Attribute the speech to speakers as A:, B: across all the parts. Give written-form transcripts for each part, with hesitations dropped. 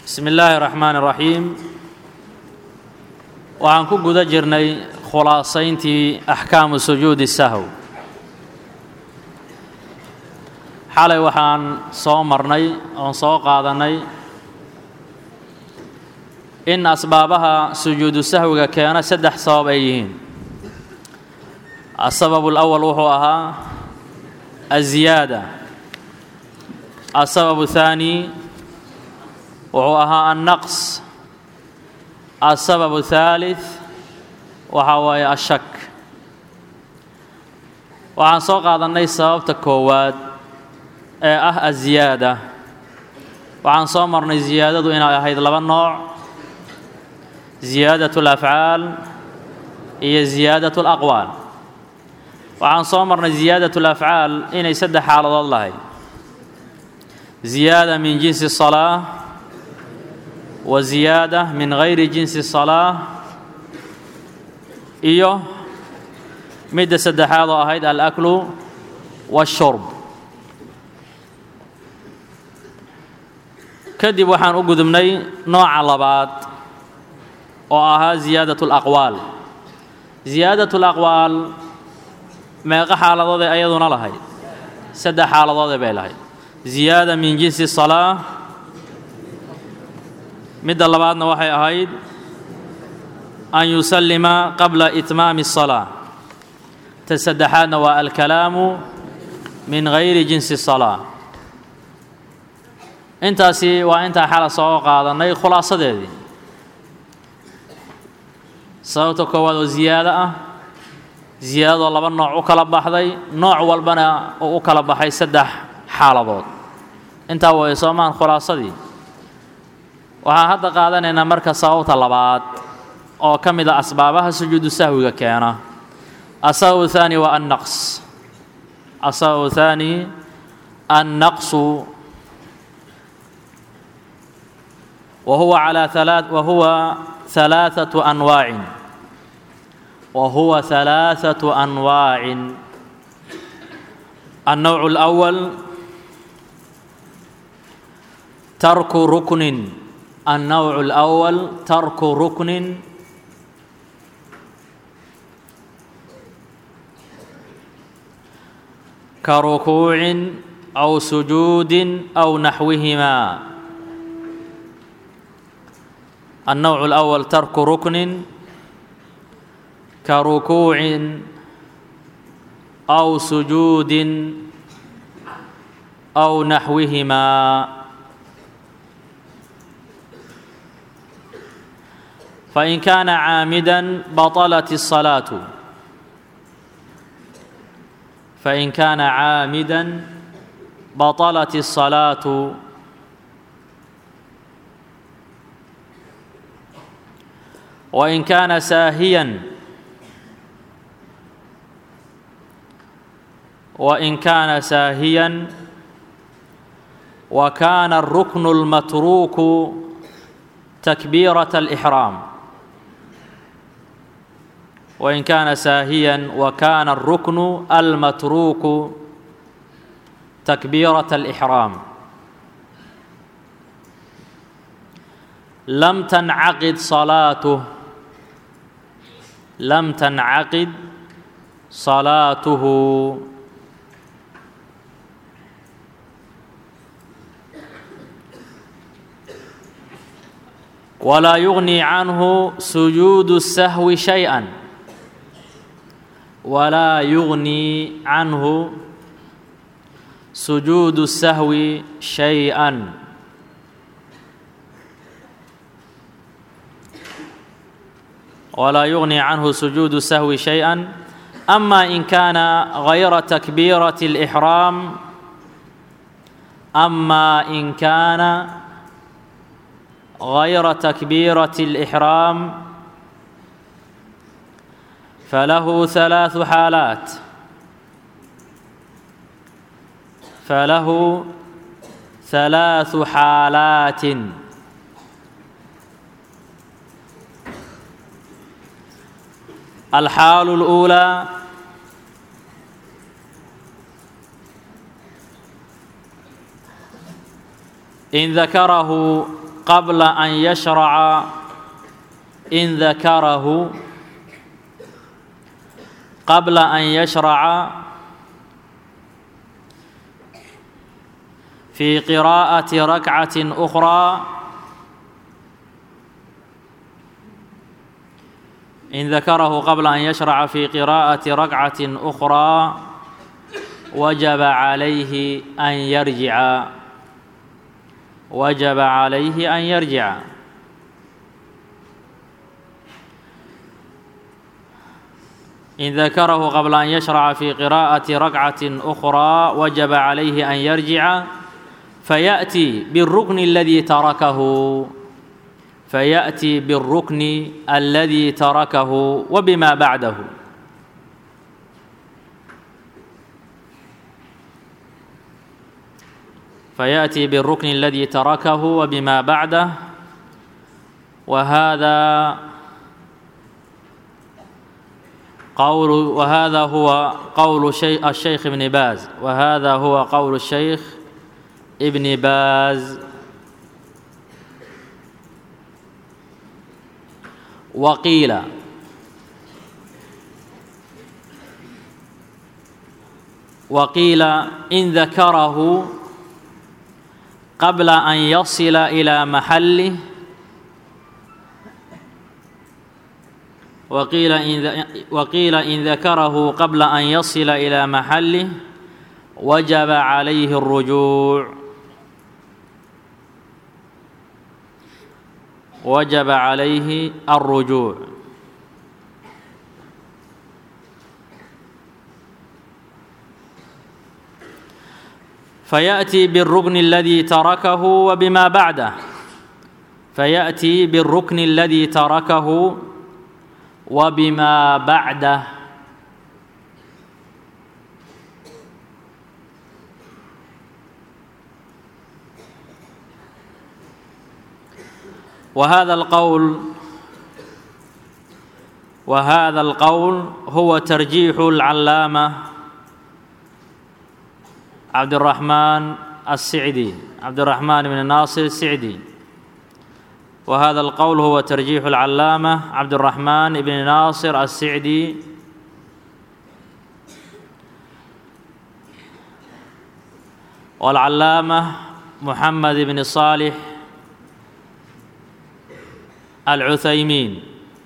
A: بسم الله الرحمن الرحيم وعن كجودة جرني خلاصينتي أحكام سجود السهو حالي وحان صومرني أو صوقادني إن أسبابها سجود السهو كان سدح صوابين. السبب الأول وهو الزيادة. السبب الثاني وهو النقص. السبب الثالث وهو الشك. وعن صوقادني السبب تكواد الزيادة. وعن صومرني زيادة إن هيد لبا نوع زيادة الأفعال هي زيادة الأقوال. وعن صومرنا زيادة الأفعال إن يسد حال الله زيادة من جنس الصلاة وزيادة من غير جنس الصلاة إيوه مد سد حال هيد الأكل والشرب. كدب وحان أقدمني نوع لباد زيادة الأقوال. زيادة الأقوال ما حالضود أيضا لهي سد حالضود بيلهي زيادة من جنس الصلاة مد اللبادنا وحي أهيد أن يسلم قبل إتمام الصلاة تسدحان والكلام من غير جنس الصلاة. انت سي وانت حال سوق هذا ني خلاصة دي sababta koowaad oo ziyaado laba nooc u kala baxday nooc walbana oo u kala baxay saddex xaaladood inta way soomaan khulaasadii waxa hadda qaadanaynaa marka sababta labaad oo kamid ah asbaabaha sujuudu sahwiga keena asaw thani wa an-naqs. asaw thani an-naqs وهو ثلاثة أنواع. النوع الأول ترك ركن. النوع الأول ترك ركن كركوع أو سجود أو نحوهما. النوع الأول ترك ركن كركوع أو سجود أو نحوهما. فإن كان عامدا بطلت الصلاة. فإن كان عامدا بطلت الصلاة. وإن كان ساهيا وكان الركن المتروك تكبيرة الإحرام. وإن كان ساهيا وكان الركن المتروك تكبيرة الإحرام لم تنعقد صلاته. لم تنعقد صلاته. ولا يغني عنه سجود السهو شيئا. ولا يغني عنه سجود السهو شيئا. ولا يغني عنه سجود السهو شيئا. أما إن كان غير تكبيرة الإحرام. أما إن كان غير تكبيرة الإحرام فله ثلاث حالات. فله ثلاث حالات. الحال الأولى إن ذكره قبل أن يشرع إن ذكره قبل أن يشرع في قراءة ركعة أخرى إن ذكره قبل أن يشرع في قراءة ركعة أخرى وجب عليه أن يرجع وجب عليه أن يرجع إن ذكره قبل أن يشرع في قراءة ركعة أخرى وجب عليه أن يرجع فيأتي بالركن الذي تركه وبما بعده فيأتي بالركن الذي تركه وبما بعده وهذا هو قول الشيخ ابن باز وهذا هو قول الشيخ ابن باز وقيل إن ذكره قبل أن يصل إلى محله وقيل إن ذكره قبل أن يصل إلى محله وجب عليه الرجوع فيأتي بالركن الذي تركه وبما بعده وهذا القول هو ترجيح العلامة عبد الرحمن بن ناصر السعدي وهذا القول هو ترجيح العلامة عبد الرحمن بن ناصر السعدي والعلامة محمد بن صالح العثيمين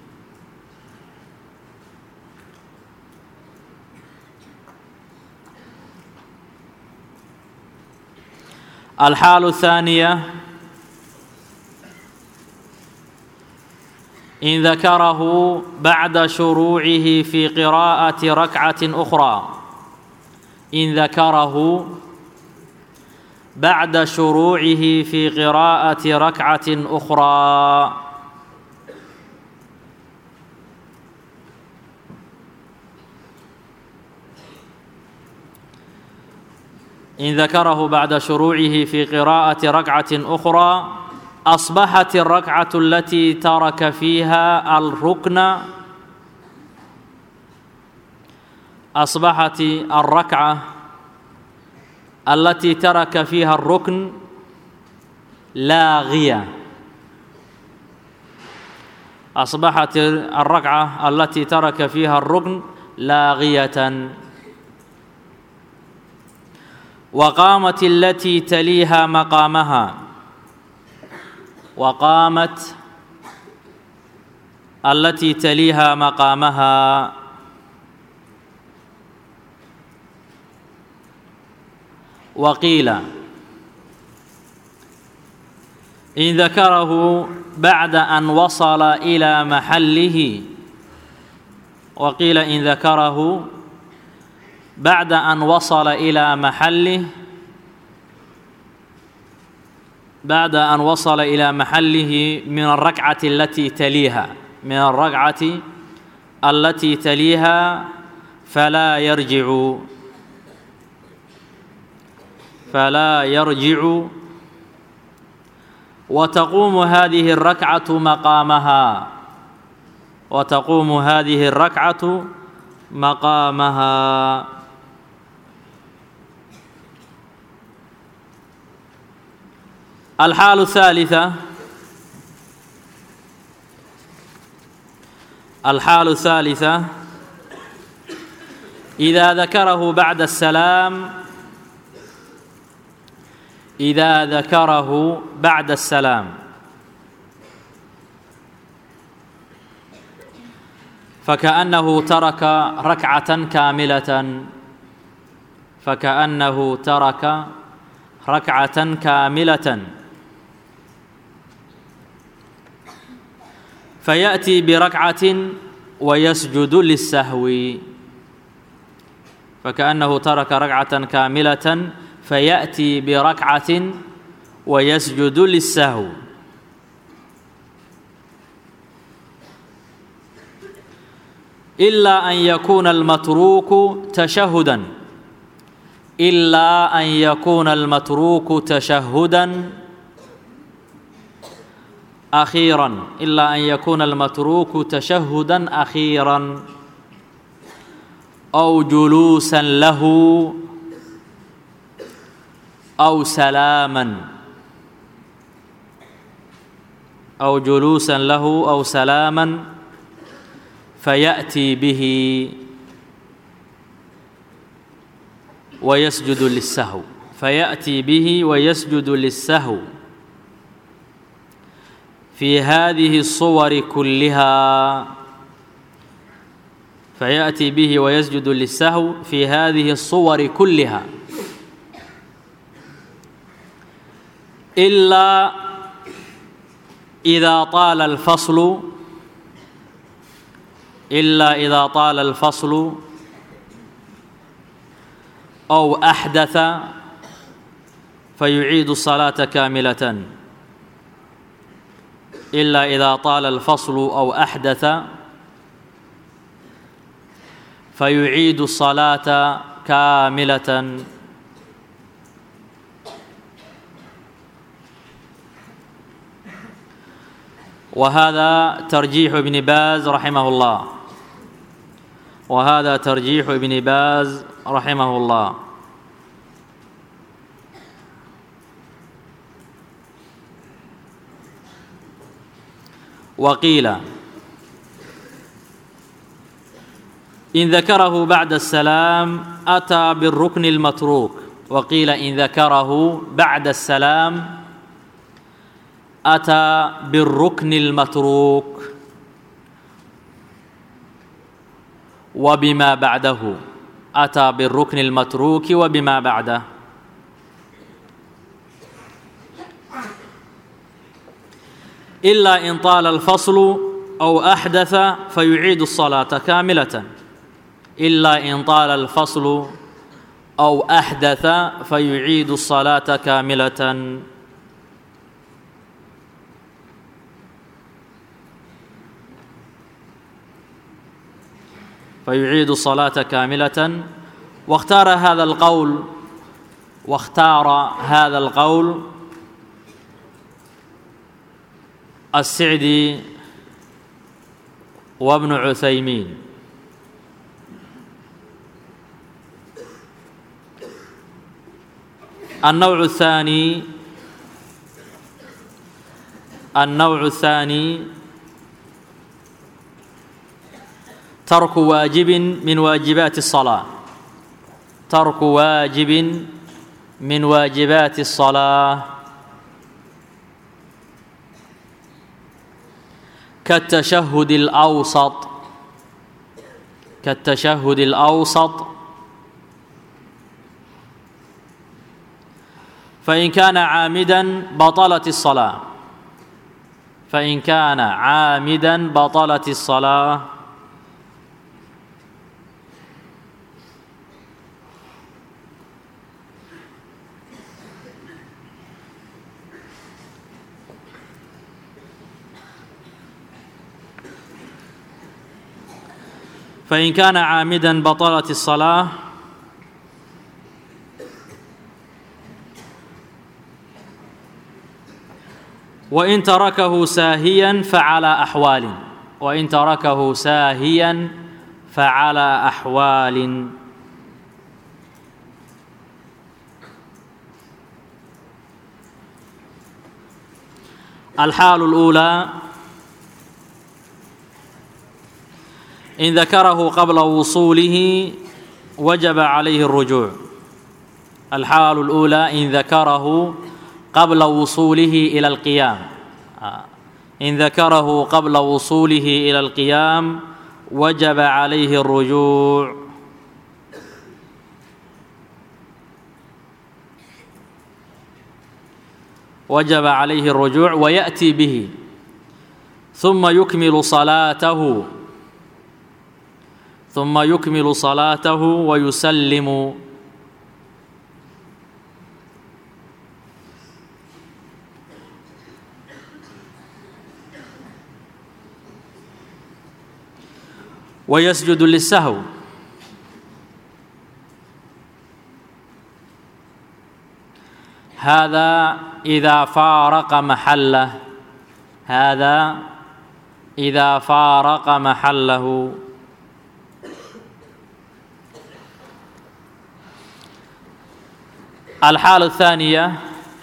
A: الحال الثانية إن ذكره بعد شروعه في قراءة ركعة أخرى إن ذكره بعد شروعه في قراءة ركعة أخرى أصبحت الركعة التي ترك فيها الركن أصبحت الركعة التي ترك فيها الركن لاغية أصبحت الركعة التي ترك فيها الركن لاغية وقامت التي تليها مقامها وقيل إن ذكره بعد أن وصل إلى محله من الركعة التي تليها فلا يرجع وتقوم هذه الركعة مقامها الحال الثالثة الحالة الثالثة إذا ذكره بعد السلام فكأنه ترك ركعة كاملة فيأتي بركعة ويسجد للسهو. فكأنه ترك ركعة كاملة فيأتي بركعة ويسجد للسهو. إلا أن يكون المتروك تشهدا أخيرا أو جلوسا له أو سلاما فيأتي به ويسجد للسهو في هذه الصور كلها إلا إذا طال الفصل أو أحدث فيعيد الصلاة كاملة. وهذا ترجيح ابن باز رحمه الله. وقيل إن ذكره بعد السلام أتى بالركن المتروك وبما بعده. إلا إن طال الفصل أو أحدث فيعيد الصلاة كاملة. واختار هذا القول السعدي وابن عثيمين. النوع الثاني ترك واجب من واجبات الصلاة كالتشهد الأوسط فإن كان عامدا بطلت الصلاة. وإن تركه ساهيا فعلى أحوال. الحال الأولى إن ذكره قبل وصوله وجب عليه الرجوع. الحال الأولى إن ذكره قبل وصوله إلى القيام. إن ذكره قبل وصوله إلى القيام وجب عليه الرجوع. وجب عليه الرجوع ويأتي به ثم يكمل صلاته ويسلم. ويسجد للسهو. هذا إذا فارق محله. هذا إذا فارق محله. الحالة الثانية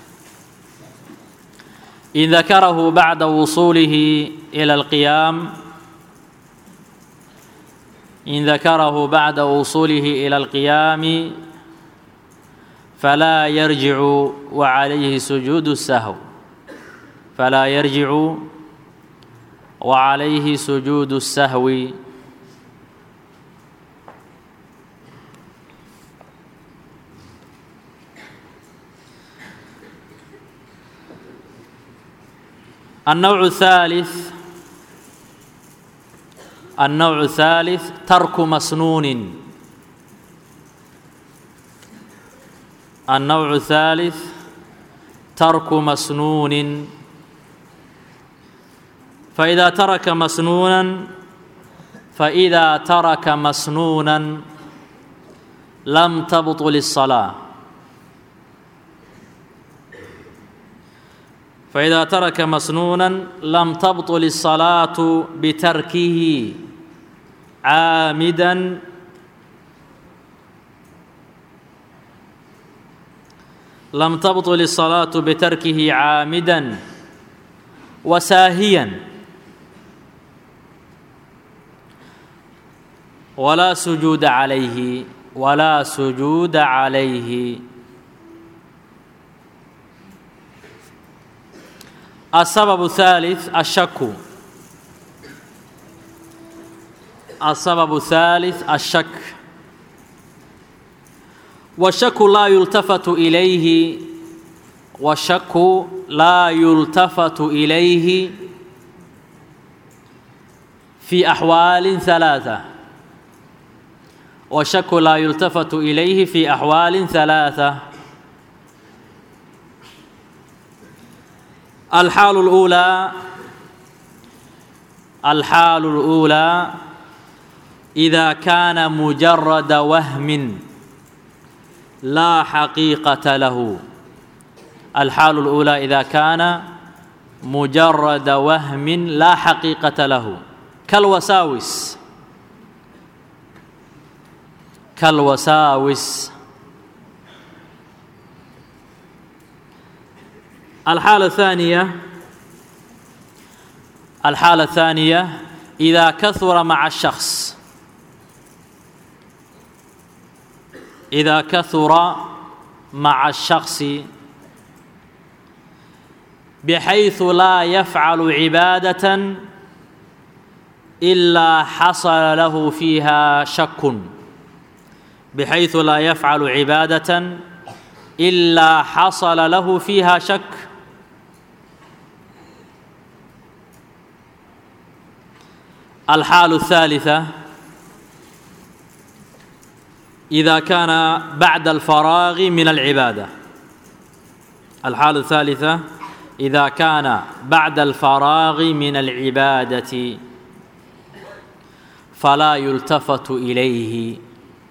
A: إن ذكره بعد وصوله إلى القيام. إن ذكره بعد وصوله إلى القيام فلا يرجع وعليه سجود السهو. فلا يرجع وعليه سجود السهو. النوع الثالث ترك مسنون. النوع الثالث ترك مسنون. فإذا ترك مسنونا لم تبطل الصلاة. فإذا ترك مسنونا لم تبطل الصلاة بتركه عامدا لم تبطل الصلاة بتركه عامدا وساهيا ولا سجود عليه. السبب الثالث الشك. السبب الثالث الشك. والشك لا يلتفت إليه في أحوال ثلاثة. والشك لا يلتفت إليه في أحوال ثلاثة. الحال الأولى إذا كان مجرد وهم لا حقيقة له. الحال الأولى إذا كان مجرد وهم لا حقيقة له كالوساوس. الحالة الثانية إذا كثر مع الشخص. إذا كثر مع الشخص بحيث لا يفعل عبادة إلا حصل له فيها شك. بحيث لا يفعل عبادة إلا حصل له فيها شك. الحالة الثالثة إذا كان بعد الفراغ من العبادة. الحالة الثالثة إذا كان بعد الفراغ من العبادة فلا يلتفت إليه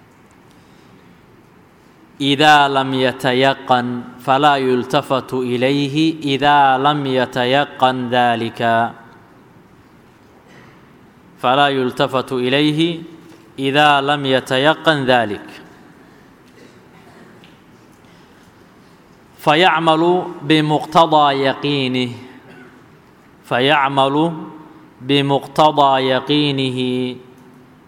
A: إذا لم يتيقن. فلا يلتفت إليه إذا لم يتيقن ذلك. فلا يلتفت إليه إذا لم يتيقن ذلك. فيعمل بمقتضى يقينه. فيعمل بمقتضى يقينه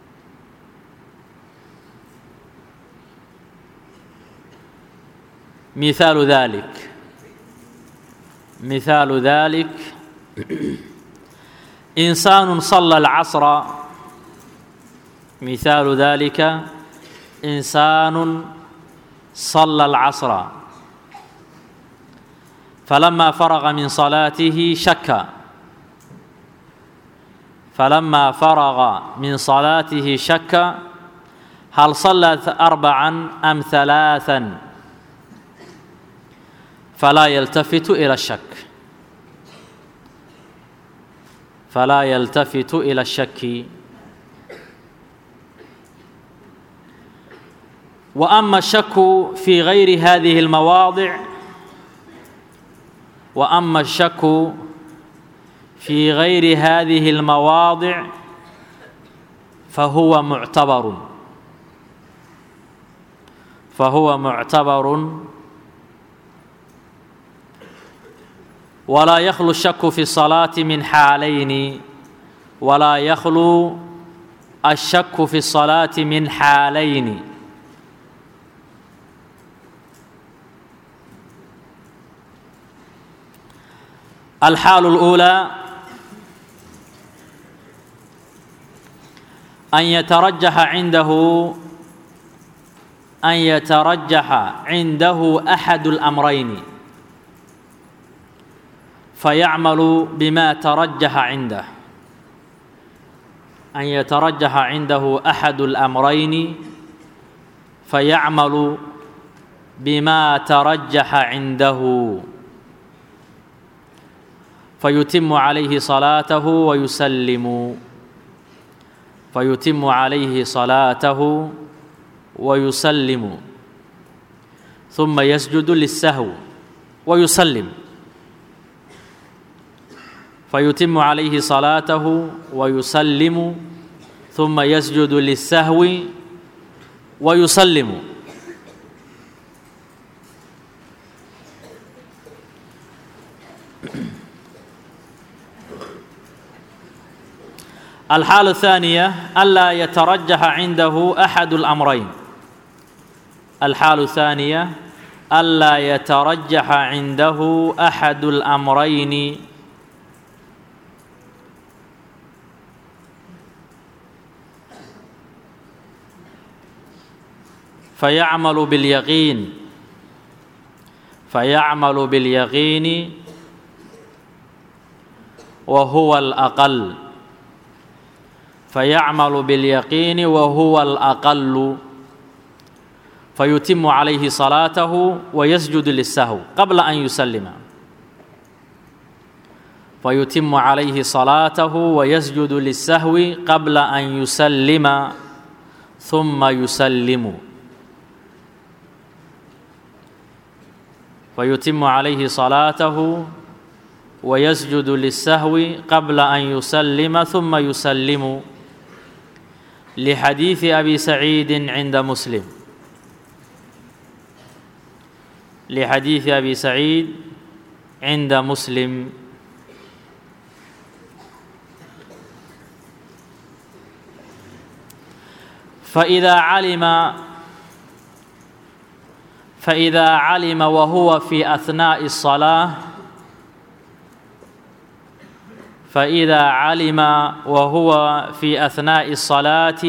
A: مثال ذلك إنسان صلى العصر. مثال ذلك إنسان صلى العصر فلما فرغ من صلاته شك. فلما فرغ من صلاته شك هل صلى 4 أم 3 فلا يلتفت إلى الشك. فلا يلتفت إلى الشك. وأما الشك في غير هذه المواضع وأما الشك في غير هذه المواضع فهو معتبر ولا يخلو الشك في الصلاة من حالين. ولا يخلو الشك في الصلاة من حالين. الحال الأولى أن يترجح عنده أحد الأمرين فيعمل بما ترجح عنده. أن يترجح عنده أحد الأمرين فيعمل بما ترجح عنده فيتم عليه صلاته ويسلم. فيتم عليه صلاته ويسلم ثم يسجد للسهو ويسلم. فيتم عليه صلاته ويسلم ثم يسجد للسهو ويسلم. الحالة الثانية ألا يترجح عنده أحد الأمرين. الحالة الثانية ألا يترجح عنده أحد الأمرين فيعمل باليقين وهو الأقل. فيعمل باليقين وهو الأقل فيتم عليه صلاته ويسجد للسهو قبل أن يسلم. فيتم عليه صلاته ويسجد للسهو قبل أن يسلم ثم يسلم. فيتم عليه صلاته ويسجد للسهو قبل أن يسلم ثم يسلم لحديث أبي سعيد عند مسلم. لحديث أبي سعيد عند مسلم. فإذا علم وهو في أثناء الصلاة فإذا علم وهو في أثناء الصلاة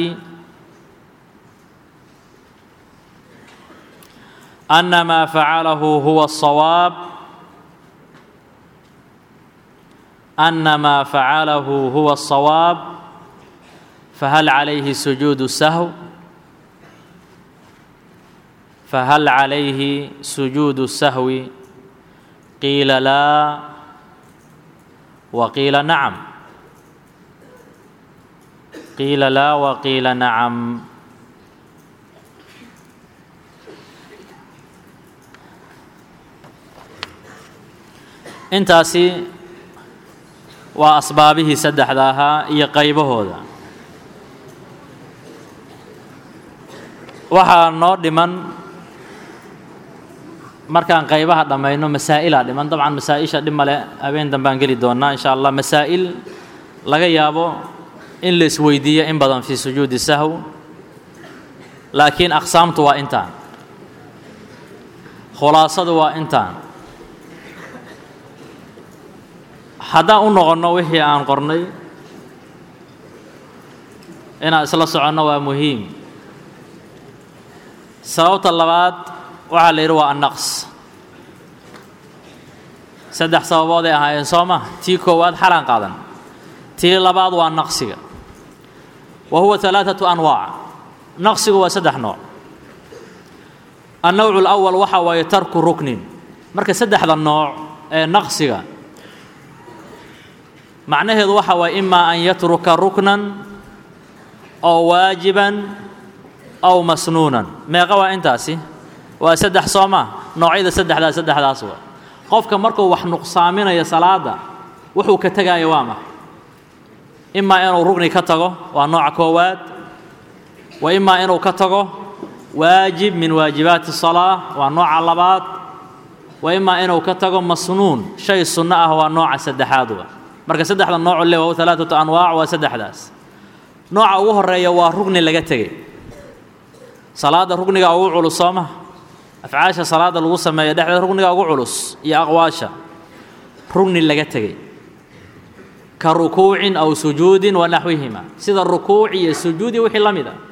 A: أن ما فعله هو الصواب فهل عليه سجود السهو؟ فهل عليه سجود السهو؟ قيل لا وقيل نعم. قيل لا وقيل نعم. intaasi waa asbaabihii saddexda ahaa iyo qaybahooda. waxaa noo dhiman markaan qaybaha dhamayno masaa'ila dhiman. dabcan masaa'isha dhib male habeen dambaan geli doonaa insha Allah. masaa'il laga yaabo in la isweydiiyo in badan fi sujuudi sahw laakiin aqsaamtu waa intaan. khulaasadu waa intaan haddaan u noqonno wixii aan qornay inaan isla soconno waa muhiim sababta labaad waxaa la yidhi waa annaqs saddex sababood ay ahaayeen soo ma tii koowaad xalaan qaadan tii labaad waa naqsiga wa huwa alaaatu anwaac naqsigu waa saddex nooc annawcu alawal waxa waaye tarku ruknin marka saddexda nooc ee naqsiga macnaheedu waxa waaye imaa an yatruka ruknan aw waajiban aw masnuunan meeqa waa intaasi waa saddex soo ma noocyada saddexdaas waa qofka markuu wax nuqsaaminayo salaada wuxuu ka tagayo waa ma imaa inuu rugni ka tago waa nooca koowaad wa imaa inuu ka tago waajib min waajibaati salaa waa nooca labaad wa imaa inuu ka tago masnuun shay sunno ah waa nooca saddexaad waa marka saddexda nooc le waa alaaatu anwaac waa saddexdaas nooca ugu horeeya waa rugni laga tegey salaada rugniga ugu culus soo ma afcaasha salaada lagu sameeyo dhexdeeda rugniga ugu culus iyo aqwaasha rugni laga tegey ka rukuucin aw sujuudin wa naxwihima sida rukuuc iyo sujuudi wixii la mid ah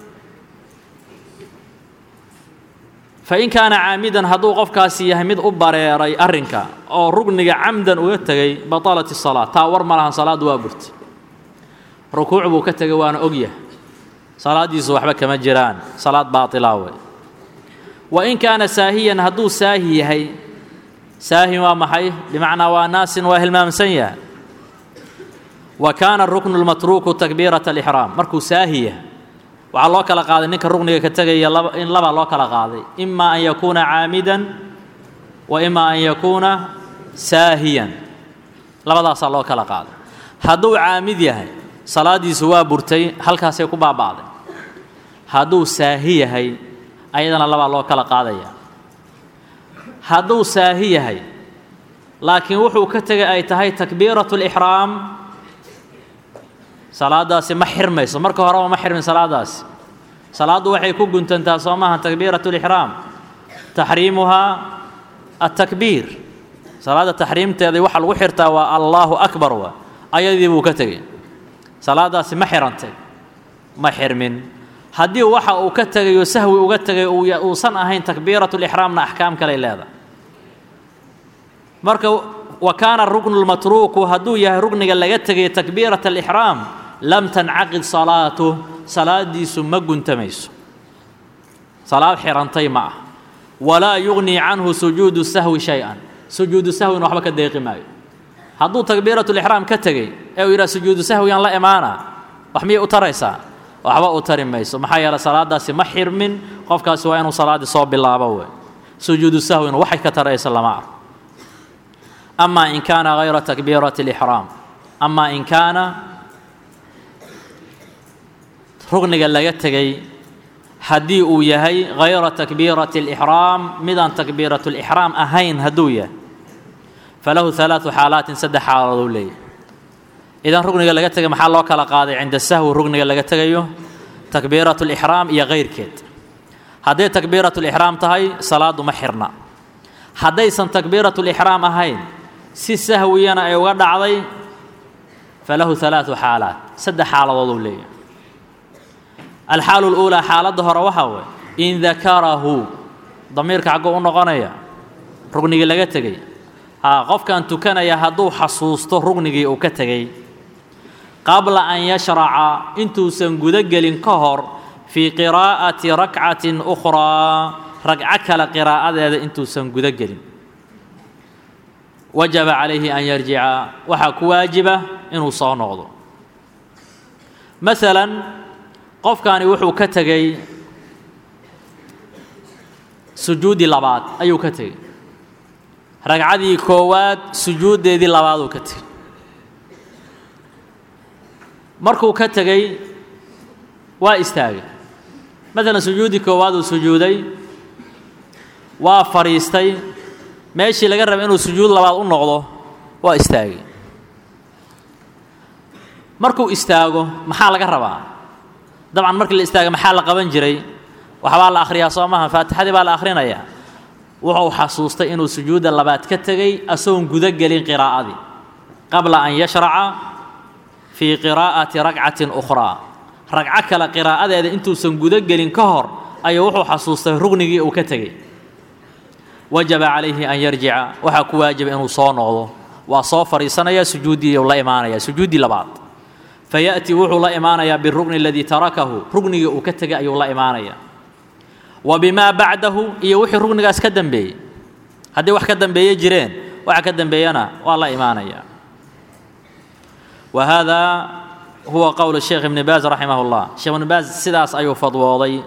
A: fain kaana caamidan hadduu qofkaasi yahay mid u bareeray arrinka oo rugniga camdan uga tegey batalat isalaa taa war ma lahan salaaddu waa burti rukuuc buu ka tegey waana ogyahay salaaddiisu waxba kama jiraan salaad baatilaa wey wain kaana saahiyan hadduu saahi yahay saahin waa maxay bimacnaa waa naasin waa hilmaamsan yahay wa kaana ruknu lmatruuku takbiirata alixraam markuu saahi yahay waxaa loo kala qaaday ninka rugniga ka tegaya in laba loo kala qaaday imaa an yakuuna caamidan wa imaa an yakuuna saahiyan labadaasaa loo kala qaaday hadduu caamid yahay salaaddiisu waa burtay halkaasay ku baaba'day hadduu saahi yahay ayadana labaa loo kala qaadaya hadduu saahi yahay laakiin wuxuu ka tegay ay tahay takbiiratu lixraam salaadaasi ma xirmayso marka horeba ma xirmin salaadaasi salaaddu waxay ku guntantaa soo maaha takbiiratu lixraam taxriimuhaa atakbiir salaadda taxriimteedii waxa lagu xirtaa waa allaahu akbar waa ayadii buu ka tegey salaadaasi ma xirantay ma xirmin haddii waxa uu ka tegayo sahwi uga tegay uusan ahayn takbiiratu lixraamna axkaam kaley leedahay marka wa kaana ruknu lmatruuku hadduu yahay rugniga laga tegay takbiirata alixraam lam tancaqid salaatuh salaadiisu ma guntamayso salaad xirantay ma ah walaa yugnii canhu sujuudu sahwi shay-an sujuudu sahwina waxba ka deeqi maayo hadduu takbiiratu lixraam ka tegey ee uu yidhaha sujuudu sahwigan la imaana wax miyay u taraysaa waxba u tari mayso maxaa yeelay salaadaasi ma xirmin qofkaasi waa inuu salaaddii soo bilaabo wey sujuudu sahwina waxay ka taraysa lama arko amaa in kaana hayra takbiirati alixraam amaa in kaana rugniga laga tegey haddii uu yahay hayra takbiirati alixraam midaan takbiiratu lixraam ahayn hadduu yahay falahu alaau xaalaatin saddex xaaladood u leeyahy idan rugniga laga tegay maxaa loo kala qaaday cinda sahwi rugniga laga tegayo takbiiratu lixraam iyo kayrkeed hadday takbiiratu lixraam tahay salaaddu ma xirna haddaysan takbiiratu lixraam ahayn si sahwiyana ay uga dhacday falahu alaau xaalaat saddex xaaladood uu leeyahay alxaalu اluulaa xaaladda hore waxaa waye in dakarahu damiirka xagguu u noqonaya rugnigii laga tegey qofkan tukanaya hadduu xasuusto rugnigii uu ka tegey qabla an yashraca intuusan guda gelin ka hor fii qiraa'ati rakcatin ukhraa ragco kale qiraa'adeeda intuusan guda gelin wajaba calayhi an yarjica waxaa ku waajiba inuu soo noqdo maalan qofkani wuxuu ka tegey sujuudi labaad ayuu ka tegey ragcadii koowaad sujuuddeedii labaaduu ka tegey markuu ka tegey waa istaagay maalan sujuuddii koowaad uu sujuuday waa fadhiistay meeshii laga rabay inuu sujuud labaad u noqdo waa istaagay markuu istaago maxaa laga rabaa dabcan markii la istaaga maxaa la qaban jiray waxbaa la akhriyaa soo maaha faatixadii baa la akhrinayaa wuxuu xasuustay inuu sujuuda labaad ka tagay asoon guda gelin qiraa'adii qabla an yashraca fi qiraa'ati ragcatin ukhraa ragca kale qiraa'adeeda intuusan guda gelin ka hor ayuu wuxuu xasuustay rugnigii uu ka tagay wajaba calayhi an yarjica waxaa ku waajiba inuu soo noqdo waa soo fariisanaya sujuuddii la imaanaya sujuuddii labaad fayaأti wuxuu la imaanayaa birugni aladii tarakahu rugnigii uu ka tagay ayuu la imaanaya وبما بعده iyo wixii rugnigaas ka dambeeyay hadii wax ka dambeeyay jireen waxa ka dambeeyana waa la iimaanaya وهذا هو قول الشيخ ابن باز رحمه الله الشيخ ابن باز sidaas ayuu fadwooday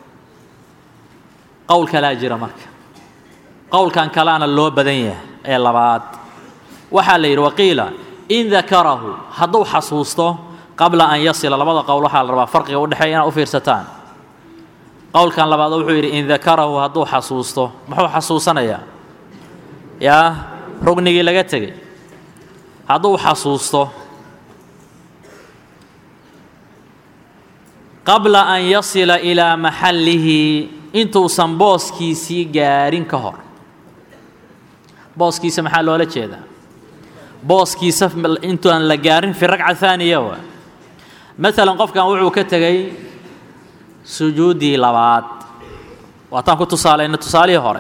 A: qowl kala jira marka qowlkan kalana loo badan yahay ee labaad waxa la yiri waqiila in dhakarahu haduu xasuusto qabla an yasila labada qowl waxa la rabaa farqiga u dhaxeeya u fiirsataan qowlkan labaad wuxuu yiri in dhakarahu haduu xasuusto muxuu xasuusanaya rugnigii laga tagay haduu xasuusto qabla an yasila ila mahallihi intuu san booskiisii gaarin ka hor booskiisa maxaa loola jeedaa booskiisa intuu aan la gaarin fi ragca thaniya مثلا qofkan wuxuu ka tagay sujuudi labaad waataan ku tusaalayna tusaalihii hore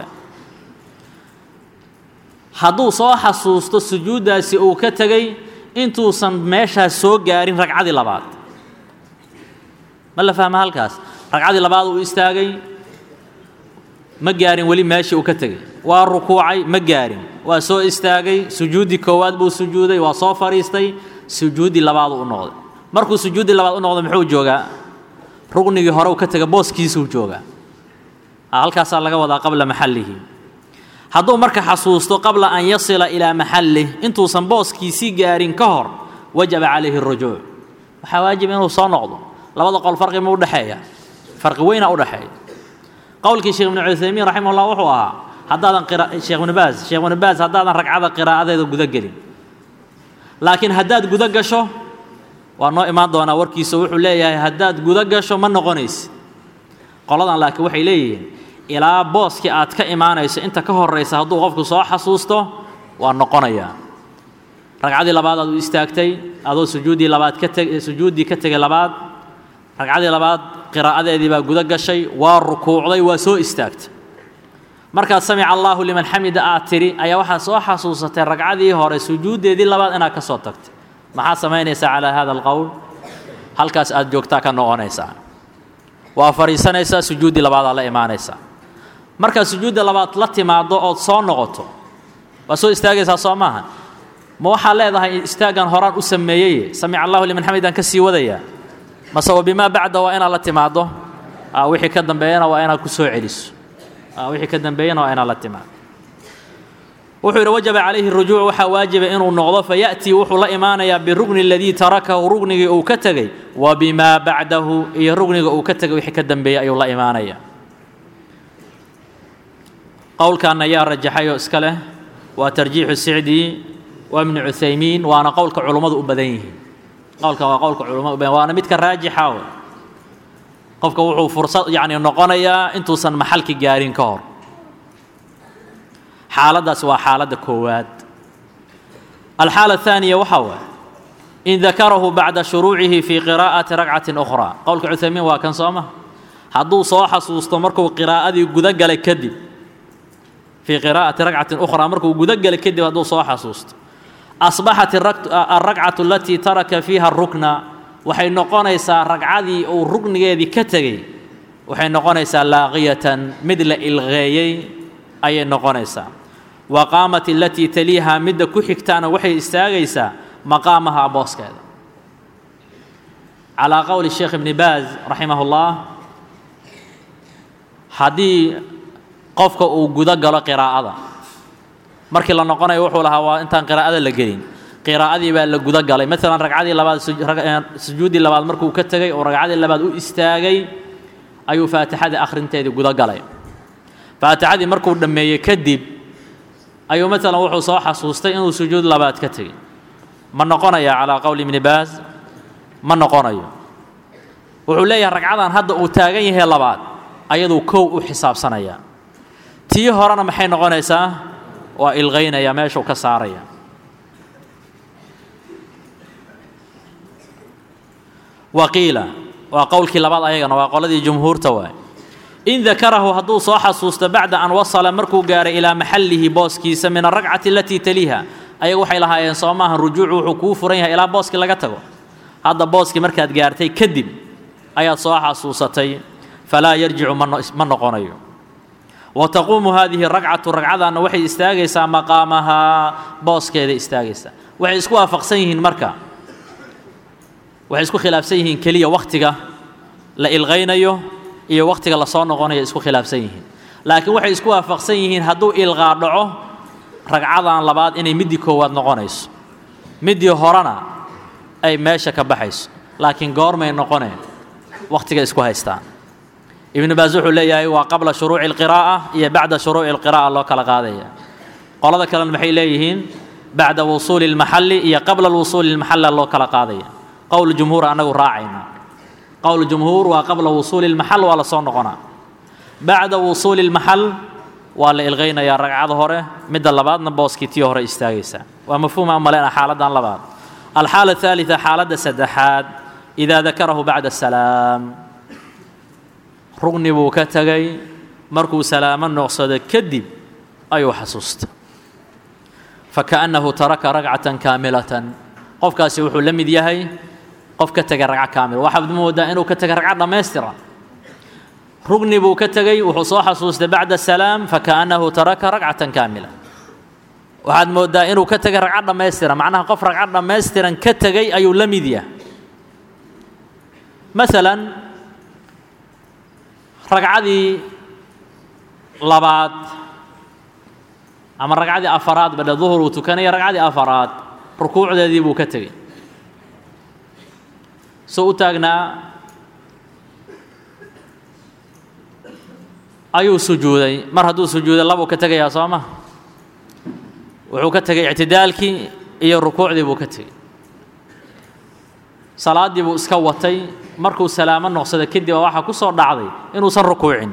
A: hadduu soo xasuusto sujuudaasi uu ka tagay intuusan meeshaas soo gaarin ragcadii labaad ma la fahma halkaas ragcadii labaad uu istaagay ma gaarin weli meeshii uu ka tagay waa rukuucay ma gaarin waa soo istaagay sujuudi koowaad buu sujuuday waa soo fariistay sujuudi labaad uu noqday markuu sujuudi labaad u noqdo muxuu joogaa rugnigii hore uu ka tagay booskiisuu joogaa halkaas laga wadaa qabla mahallihi hadduu marka xasuusto qabla an yasila ila mahallihi intuusan booskiisii gaarin ka hor wajaba calayhi الرجوع waxa waajib inuu soo noqdo labada qol farqi ma u dhaxeeya farqi weyn u dhaxeeya qowlkii sheekh ibn Uthaymeen rahimahullah wuxuu ahaa hadaadan sheekh ibn Baaz hadaadan ragcada qiraa'adeeda guda gelin laakiin hadaad guda gasho waa noo imaan doona warkiisa wuxuu leeyahay hadaad guda gasho ma noqonaysid qoladan laakiin waxay leeyihiin ilaa booski aad ka imaanayso inta ka horeysa haduu qofku soo xasuusto waa noqonaya ragcadii labaad aad u istaagtay adoo sujuudi labaad ka tagay sujuudi ka tagay labaad ragcadii labaad qiraa'adeedii baa guda gashay waa rukuucday waa soo istaagtay marka sami'a Allahu liman hamida aatiri ayaa waxa soo xasuusatay ragcadii hore sujuudeedii labaad inaad ka soo tagtay maxaa sameynaysa ala hada alqawl halkaas aad joogtaa ka noqonaysa waa fariisanaysa sujuudi labaad la imaanaysa marka sujuudi labaad la timaado oo soo noqoto waa soo istaagaysa Soomaha ma waxa leedahay istaagan horaan u sameeyay sami'a Allahu liman hamidan ka sii wadaya ma sawa bima ba'da wa ina la timaado wixii ka dambeeyana waa ina ku soo celiso wixii ka dambeeyana waa ina la timaado wuxuu wajaba calayhi الرجوع waxa waajiba inuu noqdo fayaati wuxuu la imaanaya bi rugni alladhi tarakahu rugnigi uu ka tagay wa bima ba'dahu iyo rugniga uu ka tagay wixii ka dambeeyay ayuu la imaanaya qowlkan ayaa rajaxayo iska leh waa tarjiix as-Sa'di wa ibn Uthaymeen waana qowlka culimadu u badan yihiin qowlka waa qowlka culimadu u badan waana mid ka raajixa qofka wuxuu fursad yaani noqonaya intuusan maxalki gaarin ka hor حالة سوى حالة كواد الحالة الثانية وحوى إن ذكره بعد شروعه في قراءة ركعة أخرى قولك عثيمين وكان صامه حدو صاحة واستمركوا قراءة يقدق لكذب في قراءة ركعة أخرى مركوا يقدق لكذب حدو صاحة صوست أصبحت الركعة التي ترك فيها الركن وحين نقونيسا ركعة أو الركن ذي كتغي وحين نقونيسا لاغية مثل الغايي أي نقونيسا وقامت التي تليها مد كحكتان وحي استاغيسا مقامها بوسكا على قول الشيخ ابن باز رحمه الله حدي قفك او غدا غلا قراءه markii la noqonay wuxuu lahaa waa intaan qiraa'ada la gelin qiraa'adii baa la guda galay mesela ragcadii labaad sujuudi labaad markuu ka tagay oo ragcadii labaad u istaagay ayuu faatixada akhrinteedii guda galay faatixadii markuu dhameeyay kadib ayuu mesela wuxuu soo xasuustay inuu sujuud labaad ka tagay ma noqonaya ala qawli ibn Baaz ma noqonayo wuxuu leeyahay ragcadan hadda uu taagan yahay labaad ayadu koow u xisaabsanaya tii horena maxay noqonaysaa waa ilqaynaya meesha ka saaraya waqiila waa qowlkii labaad ayagana waa qoladii jumhuurta waay in dakarahu hadduu soo xasuusto bacda an wasala markuu gaaray ilaa maxallihi booskiisa min alragcati alatii taliiha ayagu waxay lahaayeen soo maahan rujuucu wuxuu kuu furan yahay ilaa booskii laga tago hadda booskii markaad gaartay kadib ayaad soo xasuusatay falaa yarjicu ma noqonayo wataquumu haadihi ragcatu ragcadaana waxay istaagaysaa maqaamahaa booskeeda istaagaysaa waxay isku waafaqsan yihiin marka waxay isku khilaafsan yihiin keliya wakhtiga la ilqaynayo iyo wakhtiga la soo noqonayo isku khilaafsan yihiin laakiin waxay isku waafaqsan yihiin hadduu ilqaa dhaco ragcadan labaad inay midii koowaad noqonayso midii horena ay meesha ka baxayso laakiin goormay noqoneen wakhtiga isku haystaan ibn baaz wuxuu leeyahay waa qabla shuruuci alqiraa'a iyo bacda shuruuci alqiraa'a loo kala qaadaya qolada kalena maxay leeyihiin bacda wusuuli almaxalli iyo qabla wusuuli almaxalla loo kala qaadaya qowl jumhuur anagu raacayna qowl jumhuur waa qabla wusuuli almaxall waa la soo noqonaa bacda wusuuli almaxall waa la ilqaynayaa ragcada hore midda labaadna booskii tii hore istaagaysa waa mafhuuma malena xaaladan labaad alxaala athalitha xaaladda saddexaad idaa dakarahu bacda asalaam rugni buu ka tegay markuu salaamo noqsado kadib ayuu xasuusta fakaannahu taraka ragcatan kaamilatan qofkaasi wuxuu la mid yahay qof ka tegay ragco kaamil waxaad moodaa inuu ka tegay ragco dhammaystiran rugni buu ka tegay wuxuu soo xasuustay bacda salaam fakaannahu taraka ragcatan kaamila waxaad moodaa inuu ka tegay ragco dhammaystiran macnaha qof ragco dhammaystiran ka tegay ayuu la mid yahay masalan ragcadii labaad ama ragcadii afaraad badha duhur uu tukanaya ragcadii afaraad rukuucdeedii buu ka tegey soo u taagnaa ayuu sujuuday mar hadduu sujuuday labuu ka tegayaa soo ma wuxuu ka tegay ictidaalkii iyo rukuucdii buu ka tegey salaaddii buu iska watay markuu salaamo noqsada kadib waxaa ku soo dhacday inuusan rukuucin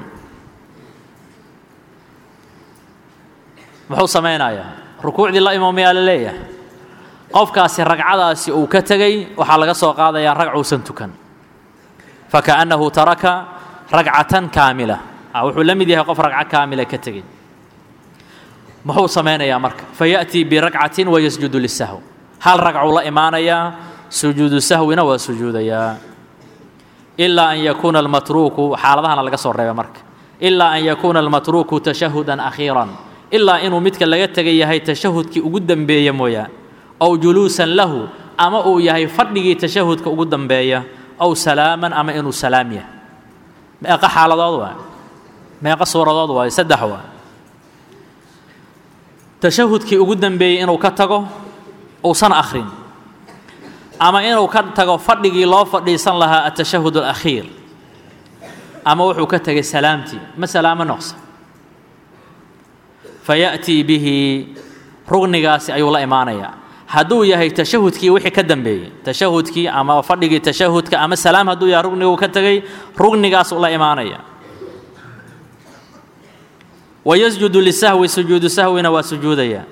A: muxuu samaynayaa rukuucdii la imo miyaa la leeyahay qofkaasi ragcadaasi uu ka tegey waxaa laga soo qaadayaa ragcuusan tukan fakaannahu taraka ragcatan kaamila wuxuu la mid yahay qof ragco kaamila ka tegey muxuu samaynayaa marka fayaأtii biragcatin wayasjudu lisahw hal ragcuu la imaanayaa sujuudu sahwina waa sujuudayaa ilaa an yakuuna almatruuku xaaladahana laga soo reebay marka ilaa an yakuuna almatruuku tashahudan akhiiran ilaa inuu midka laga tegay yahay tashahudkii ugu dambeeya mooyaan aw juluusan lahu ama uu yahay fadhigii tashahudka ugu dambeeya aw salaaman ama inuu salaam yahay meeqa xaaladood waay meeqa suuradood waay saddex waay tashahudkii ugu dambeeyey inuu ka tago uusan akhrin ama inuu ka tago fadhigii loo fadhiisan lahaa atashahud alakhiir ama wuxuu ka tegay salaamtii ma salaamo noqsa fayaأtii bihi rugnigaasi ayuu la imaanayaa hadduu yahay tashahudkii wixii ka dambeeyey tashahudkii ama fadhigii tashahudka ama salaam hadduu yahay rugniguu ka tegay rugnigaasuu la imaanaya wayasjudu lisahwi sujuudu sahwina waa sujuudaya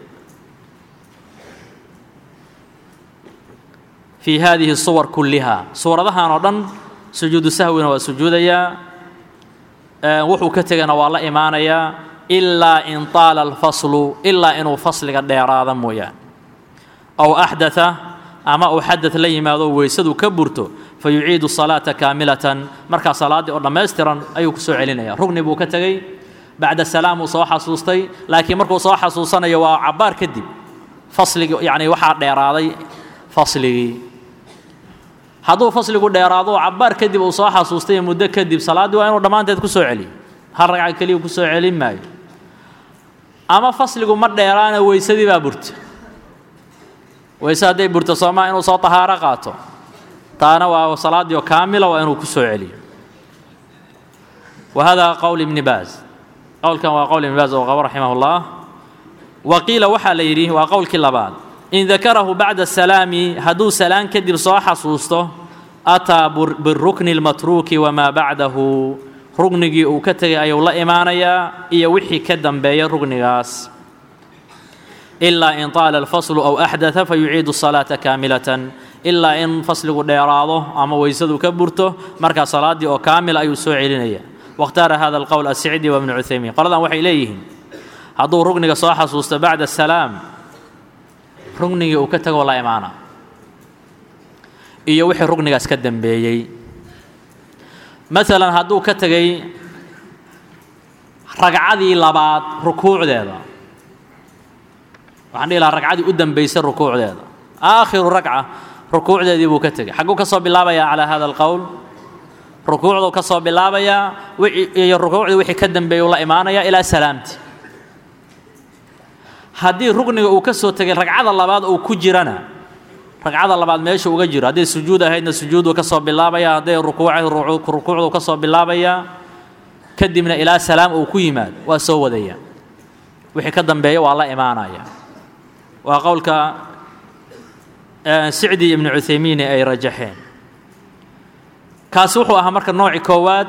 A: في هذه الصور كلها صورتها نودن سجود سهو وسجوديا وحو كتغنا والله إيمانيا إلا إن طال الفصل إلا إنه فصل قد يرادا مويا أو أحدث أما أحدث لي ما ذو ويسد كبرته فيعيد الصلاة كاملة مركا صلاة ما يسترن أيوك سعلنا رغن بو كتغي بعد السلام وصاح حصوصتي لكن مركو صاح حصوصنا يوا عبار كدب فصل يعني وحا ديرادي فصلي hadduu fasligu dheeraado cabbaar kadib uu soo xasuustay muddo kadib salaadii waa inuu dhammaanteed ku soo celiyo hal ragca kaliya ku soo celin maayo ama fasligu ma dheeraana weysadii baa burta weysa hadday burto soomaa inuu soo tahaaro qaato taana waa salaadii oo kaamila waa inuu ku soo celiyo وهذا قول ابن باز قول كان وقول ابن باز وغبر رحمه الله وقيل وحا ليريه وقول كلا بعد إن ذكره بعد السلام هدو سلام كدب صاح حصوصته أتى بالركن المتروك وما بعده ركنigii uu ka tagay ayuu la imaanayaa iyo wixii ka dambeeya ruknigaas إلا إن طال الفصل أو أحدث فيعيد الصلاة كاملة إلا إن فصل ديراده أما ويسد كبرته مركز صلاة دي أو كامل أي سوعيلينية واختار هذا القول السعدي وابن عثيمين قال وحي إليهم هذو ركنك صاحة سوست بعد السلام ركنك وكتك والله إيمانا إيا وحي ركنك أسكدن بيي مثلا هذو كتكي رقعدي لبعض ركوع ديدا waxaan ilaa ragcadii u dambeysay rukuucdeeda aakhiru ragca rukuucdeedii buu ka tagay xaguu ka soo bilaabaya ala hada alqawl rukuucdu ka soo bilaabaya iyo rukuucdii wixii ka dambeeyay la imaanaya ila salaamti hadii rukniga uu ka soo tagay ragcada labaad uu ku jirana ragcada labaad meesha uga jiro hadii sujuud ahaydna sujuudu ka soo bilaabaya hadii rukuucdu ka soo bilaabaya kadibna ila salaam uu ku yimaad waa soo wadaya wixii ka dambeeyay waa la imaanaya وقولك سعدي ابن عثيمين أي رجحين كاسوحو أها مركا نوع كواد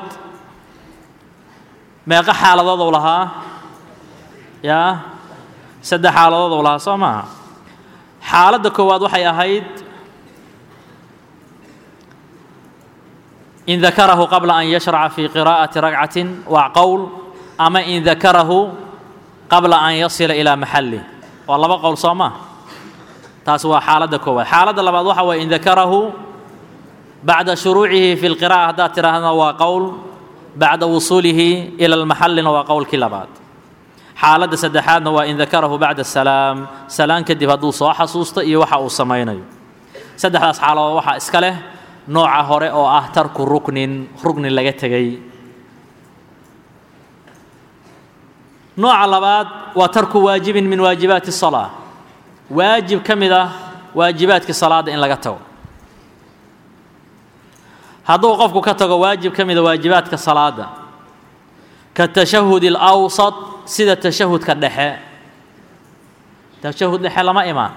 A: ما يقع حالة ضوضو لها يا سد حالة ضوضو لها صمع حالة كواد وحي أهيد إن ذكره قبل أن يشرع في قراءة ركعة وقول أما إن ذكره قبل أن يصل إلى محله والله بقول صومه تاسوا حالة كواد حالة لبعض وحا وإن ذكره بعد شروعه في القراءة هذا تراهنا وقول بعد وصوله إلى المحل وقول كلا بعد حالة سدحان وإن ذكره بعد السلام سلام كدي هدو صاحة سوسته إي وحا وصميني سدحاس حالة وحا إسكاله نوع هوري أو ترك ركن لغتغي نوع لبعض وترك واجب من واجبات الصلاة واجب كمذا واجبات الصلاة إن لغتو هذا قفك كتغ واجب كمذا واجبات الصلاة كالتشهد الأوسط سيد التشهد كالدحاء تشهد دحاء لما إيمان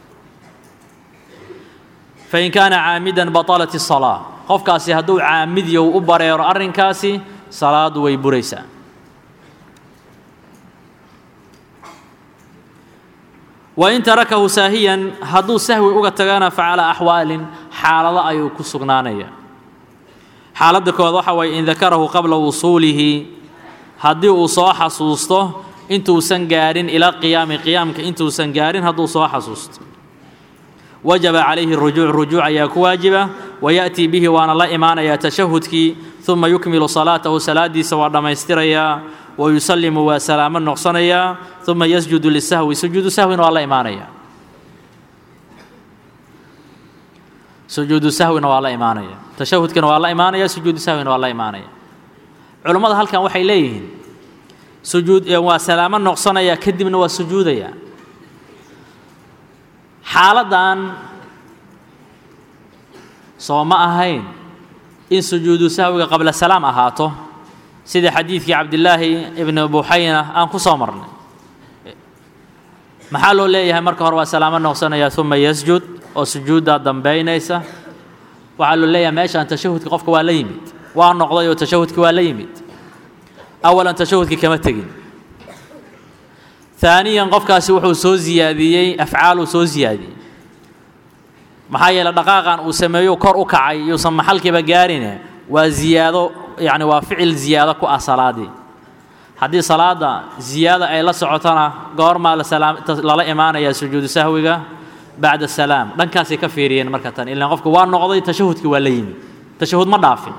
A: فإن كان عامدا بطلت الصلاة قف كاسي هدو عامد يو أبرير أرن كاسي صلاة ويبريسا وإن تركه ساهيا هدو سهوي أغتغانا فعلى أحوال حالة أيو كسغنانيا حالة كود waxa way in ذكره قبل وصوله hadii uu soo xasuusto intuu san gaarin ila qiyaamka intuu san gaarin haduu soo xasuusto wajaba alayhi الرجوع ayaa ku waajiba وياتي به وانا لا iimaan ya tashahhudki thumma yukmilu salatahu saladiisa waa dhameystiraya ويسلم وسلاما نقصنيا ثم يسجد للسهو سجود سهو ولا إيمانيا سجود سهو ولا إيمانيا تشهد كان ولا إيمانيا سجود سهو ولا إيمانيا علماء هل كان وحي ليه سجود وسلاما نقصنيا كدمنا وسجوديا حالدان صوما أهين إن سجود سهو قبل السلام أهاته سيد حديث عبد الله ابن بوحينة أن كسامرنا محله ليه مركه هو سلاما نقصنا ثم يسجد وسجود دم بينيسه وعلى ليه ماشي أن تشهد قفك ولا يميت وأن نقضي وتشهدك ولا يميت أولا تشهدك كما تجين ثانيا قفك سوحو سوزيادي أفعال سوزيادي محايا لدقاقا وسميو كر أكعي يسمى حلك بجارنا وزيادة يعني وفعل زيادة كأصلادي هذه صلاة زيادة أي لا سعتنا قارما لسلام لا إيمان يا سجود سهوية بعد السلام لن كاسي كفيرين مركة إلا نقفك وان نقضي تشهدك وليني تشهد مضافي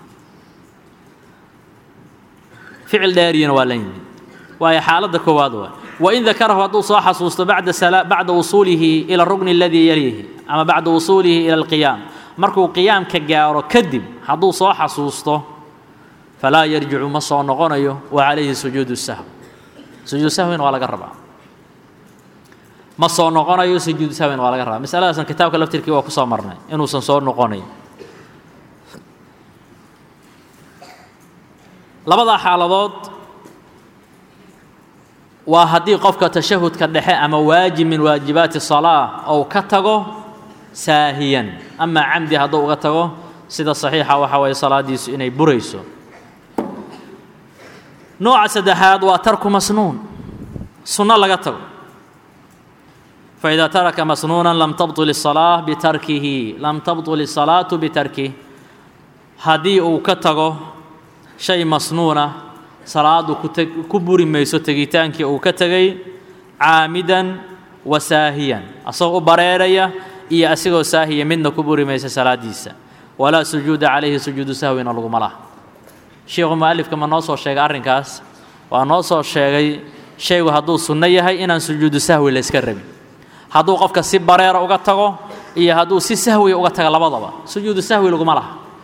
A: فعل دارين وليني وهي حالة كوادوا وإن ذكره هذو صاح صوص بعد وصوله إلى الركن الذي يليه أما بعد وصوله إلى القيام مركو قيام كجار كذب هذو صاح صوصته فلا يرجع مصر نغنيه وعليه سجود السهو سجود السهو ولا قربا مصر نغنيه سجود السهو ولا قربا مسألة أصلا كتابك لفتركي وكسر مرنا إنه سنصور نغنيه لبضع حالات وهدي قفك تشهد كالدحاء أما واجب من واجبات الصلاة أو كتغو ساهيا أما عمدي هدو غتغو سيدا صحيحة وحوي صلاة ديس إني بريسو نوع سدحاد وترك مسنون سنة لقته فإذا ترك مسنونا لم تبطل الصلاة بتركه لم تبطل الصلاة بتركه هدي أو كتغو شيء مسنونة صلاة كبر ميسو تغيتانك أو كتغي عامدا وساهيا أصغو بريريا إيا أسيغو ساهيا من كبر ميسو صلاة ديسا ولا سجود عليه سجود سهوين الغمرة شيخ مؤلف كما نوصو الشيخ أرنكاس ونوصو الشيخ شيء هدو سنية هاي إن سجود سهوي لإسكرمي هدو قفك سي بريرا أو كتغو إيا هدو سي سهوي أو كتغ لبضبا سجود سهوي الغمرة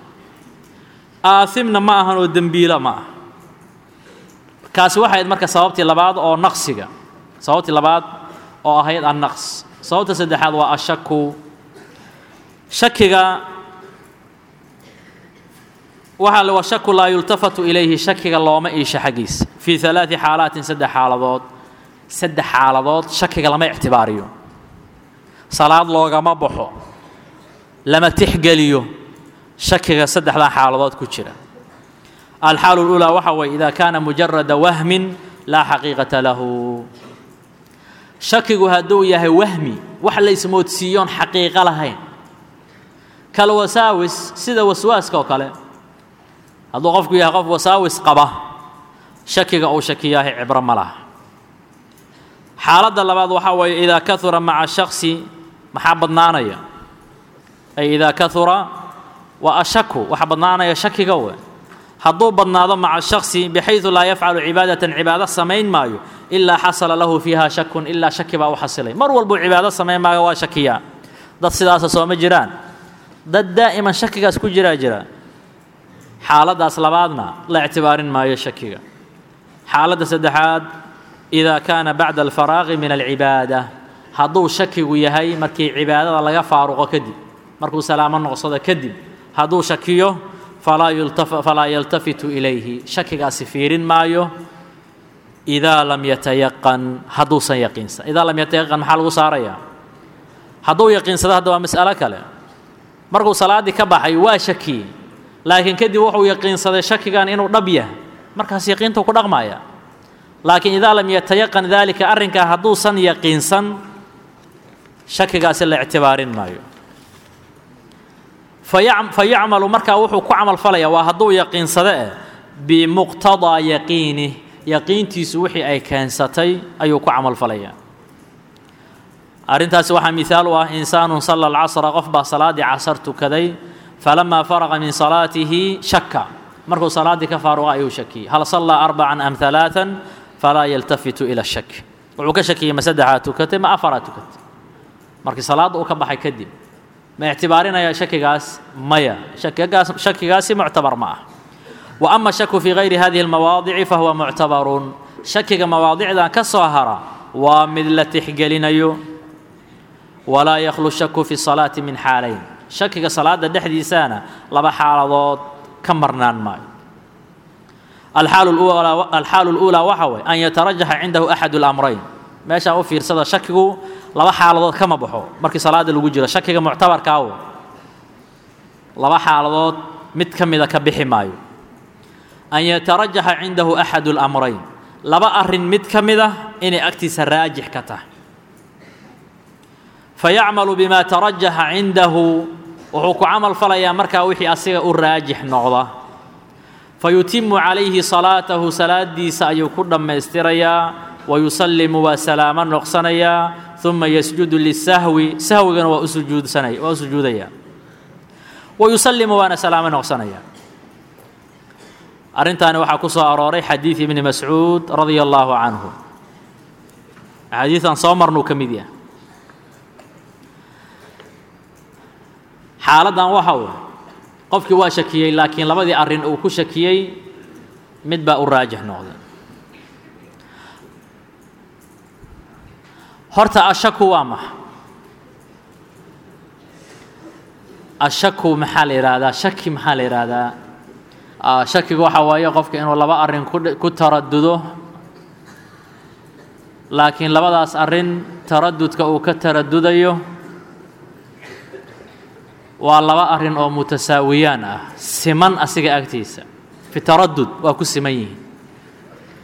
A: آثمنا معها ودنبيلا معها كاس واحد مركز صوابتي لبعض أو نقصية صوابتي لبعض أو هيد النقص صوت سدحاد والشك شكيغا وحال والشك لا يلتفت إليه شكيغا لوما إيش حقيس في 3 حالات سد حالات شكيغا لما اعتباريو صلاة لوغا ما بحو لما تحقليو شكيغا سدح حالات كجرا الحال الأولى وحوى إذا كان مجرد وهم لا حقيقة له شكيغو هدو يهي وهمي وحلا يسموت سيون حقيقة لهين كالوساوس سيدا وسواس كوكالي هدو غفكو يهي غف وساوس قبا شكيغا أو شكياه عبر ملاه حالة اللباد وحوى إذا كثر مع الشخص محبط نانيا أي إذا كثر وأشكو وحبط نانيا شكيغو هدو بدناضو مع الشخص بحيث لا يفعل عبادة سمين مايو إلا حصل له فيها شك إلا شك با وحصلي مر والبو عبادة سمين مايو وشكيا ضد سداسة سوما جيران ضد دائما شكيا اسكو جرا حالة داس لبادنا لا اعتبار مايو شكيا حالة سدحاد إذا كان بعد الفراغ من العبادة هدو شكي ويهي مركي عبادة لغا فاروغ كدب مركو سلاما نقصد كدب هدو شكيو فلا يلتفت إليه شكيغا سفيرين مايو إذا لم يتيقن هدو سيقينس إذا لم يتيقن محل صاريا هدو يقينس هذا مسألة كله مرقو صلاة كبحي واشكي لكن كدي وحو يقينس شكيغا إنه نبيه مركز يقينته كدغ مايا لكن إذا لم يتيقن ذلك أرنك هدو سن يقينسا شكيغا سل اعتبارين مايو فيعمل مركا وحو كعمل فليا وهدو يقين صدق بمقتضى يقينه يقينتي سوحي أي كانستي أيو كعمل فليا أرنتاس وحا مثال إنسان صلى العصر غفبة صلاة عصرت كذي فلما فرغ من صلاته شك مركو صلاة كفاروا أيو شكي هل صلى 4 أم 3 فلا يلتفت إلى الشك وعوك شكي مسدعات كتي ما أفرات كتي مركي صلاة وكبحي كدب ما اعتبارنا يا شكيغاس مايا شكيغاس معتبر معه وأما الشك في غير هذه المواضع فهو معتبر شكيغ مواضع ذا كصهرة ومثل تحقلنا ولا يخلو الشك في الصلاة من حالين شكيغ صلاة دحدي سانة لبا حالات كمرنان ماي الحال الأولى وحوي أن يترجح عنده أحد الأمرين ما شاء في رصد شكيغ laba xaaladood kama baxo markii salaada lagu jiro shakiga muctabarka ah laba xaaladood mid kamida ka bixi maayo an yatarajjaha indahu ahad al-amrayn laba arin mid kamida inay agtiisa raajix ka tahay fayamalu bima tarajjaha indahu wuxuu ku amal falaya marka wixii asiga u raajix noqda fayutimmu alayhi salatahu saladiisa ayuu ku dhameystiraya ويسلم وسلاما نقصنيا ثم يسجد للسهو سهوا وسجود سنيا وسجوديا ويسلم وانا سلاما نقصنيا أرنتان وحا كسو أروري حديث ابن مسعود رضي الله عنه حديثا صومرنو كميديا حالدا وحاو قفك واشكيي لكن لبدي أرن أو كشكيي مدبا الراجح نقضي horta ashaku waa ashaku maxaa la yiraahdaa shaki maxaa la yiraahdaa shakigu waxa waaye qofka inuu laba arin ku taraddudo laakiin labadaas arin taraddudka uu ka taraddudayo waa laba arin oo mutasaawiyaan ah siman asiga agtiisa fi taraddud waa ku siman yihiin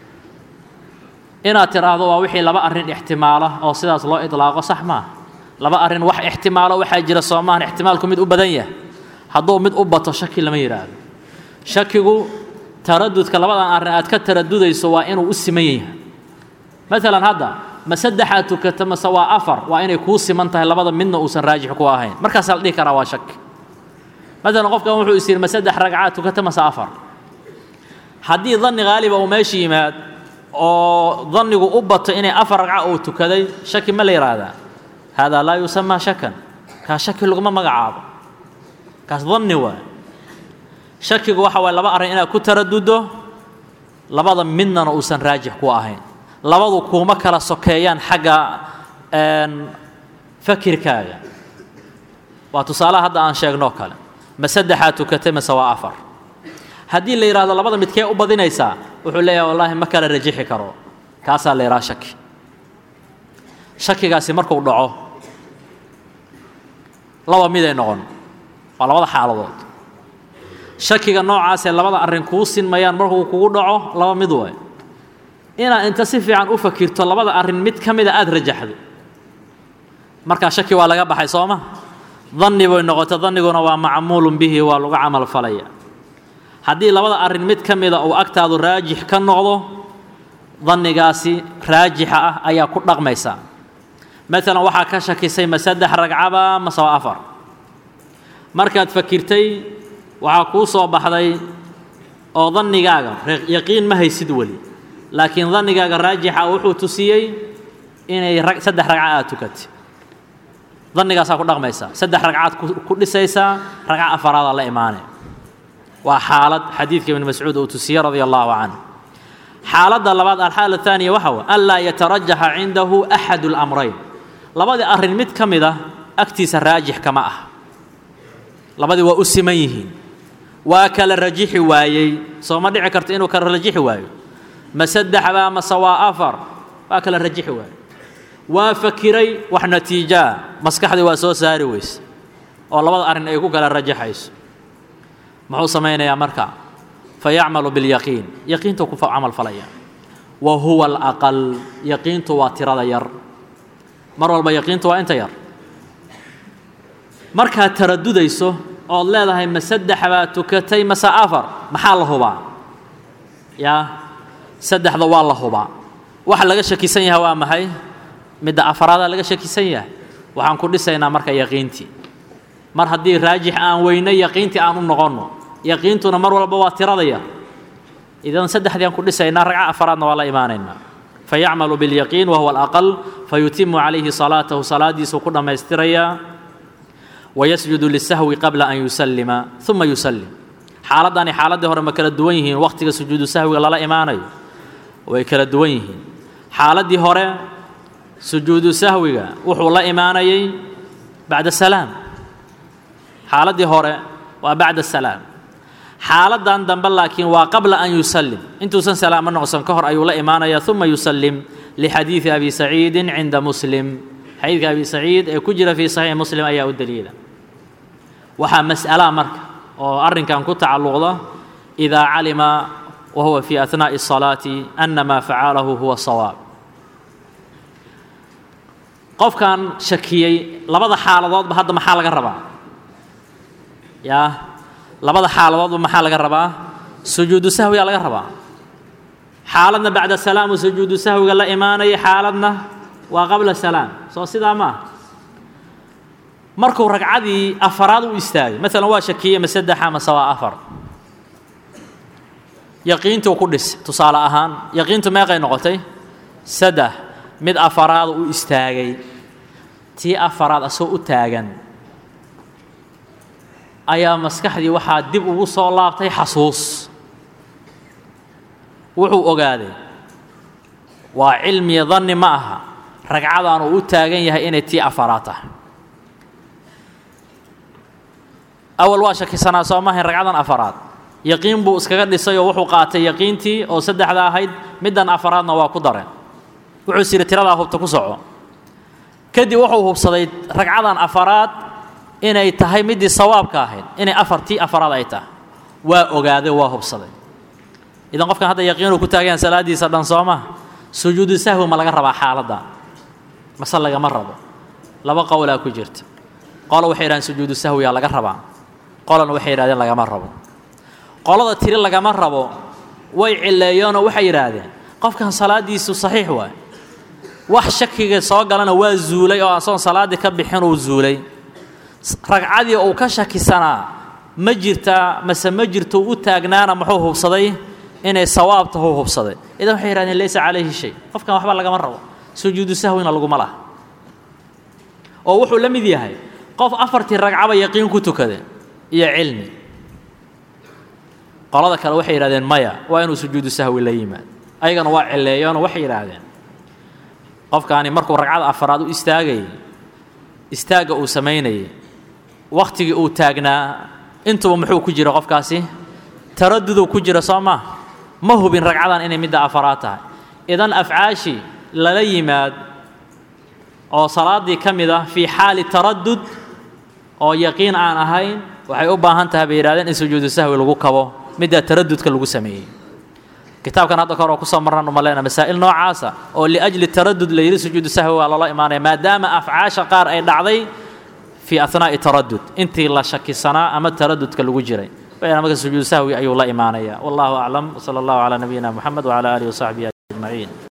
A: inaad tiraahdo waa wixii laba arrin ixtimaala oo sidaas loo idlaaqo sax ma laba arrin wax ixtimaalo waxa jira Soomaan ixtimaalku mid u badan yahay hadduu mid u bato shaki lama yiraahdo shakigu taraddudka labadan arrin aad ka taraddudayso waa inuu u siman yahay مثلا هذا ما سدحات كتم سوا أفر وإني كوسي من تهي لبضا منه وسن راجح كواهين مركز ليك روا شك مثلا قف كم وحو يصير مسدح رجعات وكتم سافر حدي ظن غالبا وماشي مات أو ظن أبط إني أفر رجعة أو تكذي شك ما لي هذا لا يسمى شكا كشك لقمة مقعاب كظن هو شك جوا حوالي لبقى إني كتردده لبضا منه وسن راجح كواهين labadu kuma kala sokeeyaan xagga fakirkaaga waa tusaale hadda aan sheegno kale ma saddexaatu katama sawa afar hadii la yiraahdo labada midkee u badinaysa wuxuu leeyahay wallahi ma kala rajixi karo kaasa la yiraahdo shakigaasi markuu dhaco laba mid ay noqon waa labada xaaladood shakiga noocaas ee labada arrin ku sinmayaan markuu kugu dhaco laba mid way ina inta si fiican u fakirto labada arrin mid kamida aad rajaxdo marka shaki waa laga baxay sooma dhanni way noqoto dhanniguna waa macmuulun bihi waa lagu amal falaya hadii labada arrin mid kamida oo agtaadu raajix ka noqdo dhannigaasi raajixa ah ayaa ku dhaqmaysa مثلا waxa ka shakisay ma saddex ragcaba ma sawa afar markaad fakirtay waxa ku soo baxday oo dhannigaaga yaqiin ma haysid wali laakiin dhanigaaga raajixa wuxuu tusiyay inay saddex ragcaad tukatay dhannigaas ku dhaqmaysa saddex ragcaad ku dhisaysa ragca afaraad la iimaanay waa xaalad xadiidka ibn mas'uud oo tusiyay radiyallahu anhu xaaladda labaad alxaalada thaniya waxa alla yatarajjaha indahu ahad al-amrayn labada arrin mid kamida agtiisa raajix kama ah labadii waa u siman yihiin waa kala rajixi waayay soo ma dhici karto inuu kala rajixi waayo ما سدح ما سوا أفر أكل الرجح وفكري وحنتيجة مسكح دي واسو ساري ويس والله ما أرن أيكو كلا الرجح يس ما هو سمينا يا مركع فيعمل باليقين يقين توقف عمل فليا وهو الأقل يقين تواتر ير مرة البيقين تو أنت ير مركع تردد يسو الله لا هي مسدح وتكتي مسا أفر محل هو يا saddexda waa la hubaa waxa laga shakisan yahay waa maxay midda afraad laga shakisan yahay waxaan ku dhisaynaa marka yaqiinti mar hadii raajix aan weyna yaqiinti aan u noqono yaqiintuna mar walba waa tiradaya idan saddexdii aan ku dhisaynaa ragca afraadna waa la iimaanayna fayamalu bil yaqin wa huwa al aqal fayutimu alayhi salatuhu saladiisu ku dhameystiraya ويسجد للسهو قبل أن يسلم ثم يسلم حالداني حالده هore ma kala duwan yihiin waqtiga sujuudu sahwiga lala iimaanayo way kala duwan yihiin xaaladii hore sujuudu sahwiga wuxuu la iimaanayay bacda salaam xaaladii hore waa bacda salaam xaaladan dambe laakiin waa qabla an yusallim intuusan salaam noqon ka hor ayuu la iimaanaya thumma yusallim li hadith abi sa'id 'inda muslim hadith abi sa'id ee ku jira fi sahih muslim ayaa u daliila waxa mas'ala marka oo arrinkan ku tacalluqda idha alima wa huwa fi athna'i as-salati anna ma fa'alahu huwa sawab qofkan shakiyay labada xaaladood ba hadda maxaa laga rabaa ya labada xaaladood maxaa laga rabaa sujuudu sahwi laga rabaa xaaladna bacda salaam sujuudu sahwi la iimaanay xaaladna waa qabla salaam soo sidaa ma markuu ragcadii afaraad u istaagay mesela waa shakiyay ma saddex ama sawa afar yaqiintu ku dhis tusaale ahaan yaqiintu meeqay noqotay saddex mid afaraad u istaagay tii afaraad asoo u taagan ayaa maskaxdii waxa dib ugu soo laabtay xasuus wuxuu ogaaday waa cilmi dhanni ma aha ragcadan uu taagan yahay inay tii afaraad tahay أول واشك سنة صومه رجعنا أفراد يقين بو إسكاجد لسيو وحو قاتي يقينتي أو سدح ذا هيد مدن أفرادنا وقدرة وعسير ترى هو بتكسعه كدي وحو بصديد رجعنا أفراد إن يتهي مدي صواب كاهن إن أفرتي أفراد أيته وأجاده وهو بصديد إذا قفك هذا يقين وكتاجين سلادي سدان صومه سجود السهو ما لقى ربع حالة ما صلى لقى مرة لبا قولا كجرت قالوا وحيران سجود السهو يا لقى ربع قالوا وحيران لقى مرة قالوا تري لقى مرة ويعليون وحيران قف كان صلاة ديسو صحيح wax shakiga soo galana waa zuulay oo asoon salaadi ka bixin uu zuulay ragcadii uu ka shakisanaa ma jirto u taagnaana muxuu hubsaday inay sawaabta uu hubsaday idan waxay yiraahdeen laysa calayhi shay qofkan waxba laga marrabo sujuudu sahwina lagu malaha oo wuxuu la mid yahay qof afartii ragcaba yaqiin ku tukade iyo cilmi qolada kale waxay yiraahdeen maya waa inuu sujuudu sahwi la yimaado ayagana waa cileeyeen waxay yiraahdeen qofkaani markuu ragcada afraad u istaaga uu sameeyay waqtigii uu taagnaa intuu muxuu ku jira qofkaasi taraddud ku jira Soomaa ma hubin ragcadan inay mid afraad tahay idan afcaashi la yimaad oo salaadii kamida fi xaali taraddud oo yaqiin aan ahayn waxay u baahan tahay beeraadeen in sujuudu sahwi lagu kabo mid taraddudka lagu sameeyay كتاب كان هذا كارو كسر مرة نملينا مسائل نوع عاسى أو لأجل التردد اللي يريد سجود السهو على الله إيمانه ما دام أفعاش قار أي دعضي في أثناء التردد أنت لا شك الصناعة أما التردد كالوجري فأنا ما سجود السهو أي الله إيمانه والله أعلم وصلى الله على نبينا محمد وعلى آله وصحبه أجمعين.